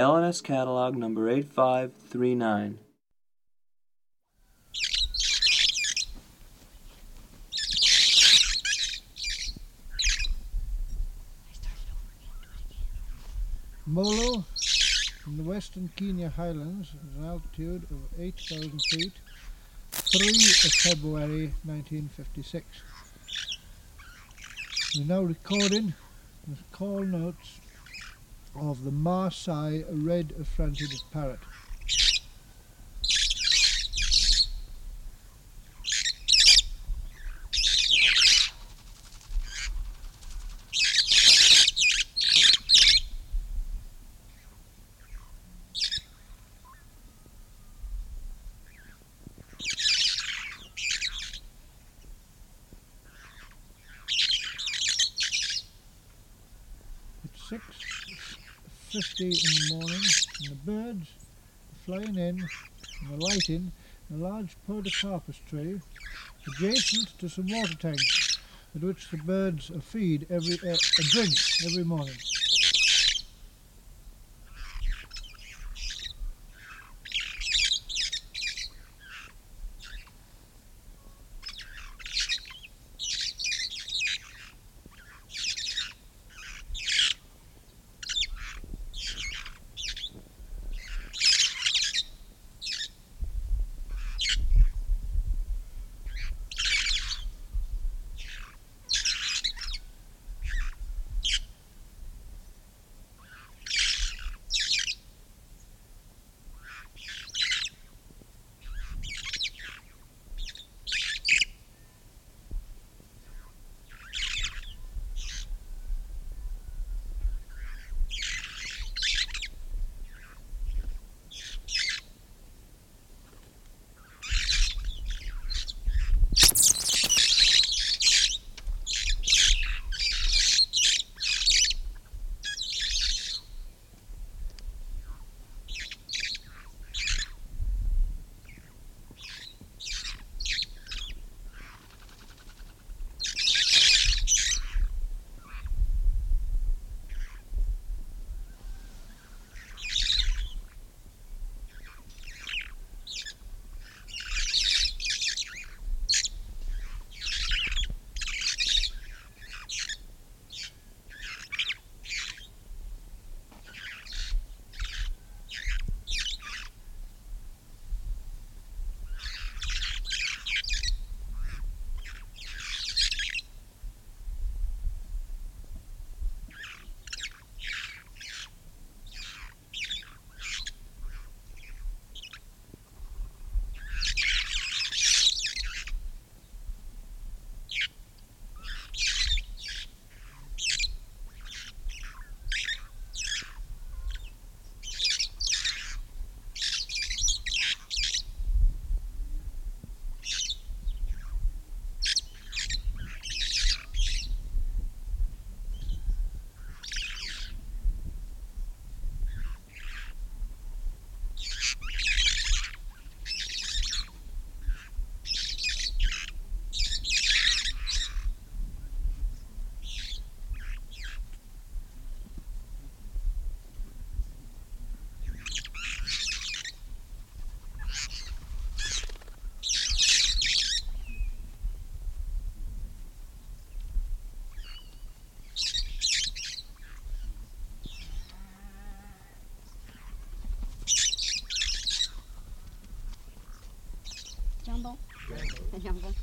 LNS Catalog number 8539. Molo, in the western Kenya highlands, at an altitude of 8,000 feet, 3 of February 1956. We're now recording the call notes of the Maasai red-fronted parrot. It's 6:50 in the morning, and the birds are flying in and alighting in a large podocarpus tree adjacent to some water tanks at which the birds feed a drink every morning. Jambon. Jambon.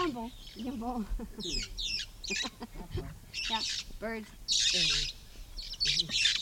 Jumbo. Jumbo. Yeah, birds.